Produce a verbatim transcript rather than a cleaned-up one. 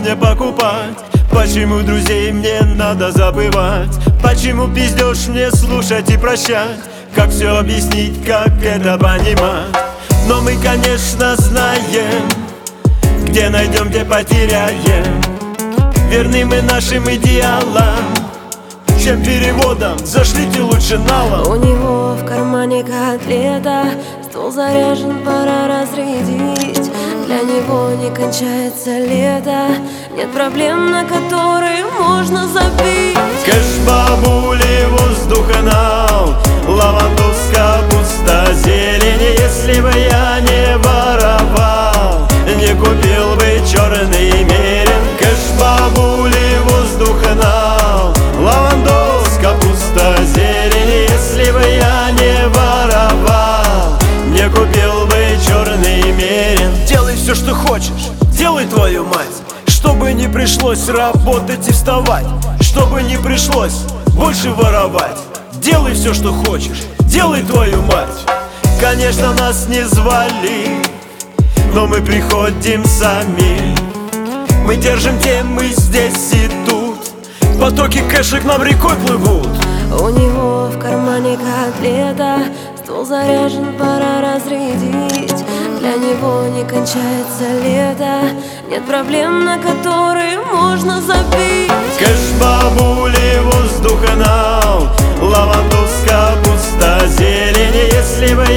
мне покупать? Почему друзей мне надо забывать? Почему пиздешь мне слушать и прощать? Как все объяснить, как это понимать? Но мы, конечно, знаем, где найдем, где потеряем. Верны мы нашим идеалам, чем переводом, зашлите лучше налом. У него в кармане котлета, стол заряжен, пора разрядить. Для него не кончается лето, нет проблем, на которые можно забить. Кэш, бабули, воздуха нал, лавандус, капуста, зелень. Если бы я не воровал, не купил бы черный мерин. Кэш, бабули, воздуха нал, лавандус, капуста, зелень. Если бы я не воровал, не купил бы черный мерин. Делай все, что хочешь, делай, твою мать, чтобы не пришлось работать и вставать, чтобы не пришлось больше воровать. Делай все, что хочешь, делай, твою мать. Конечно, нас не звали, но мы приходим сами. Мы держим темы здесь и тут, потоки кэша к нам рекой плывут. У него в кармане котлета, стол заряжен, пора разрядить. Для него не кончается лето, нет проблем, на которые можно забить. Кэш, бабули, воздуха нал, лавандус, капуста, зелень. Если бы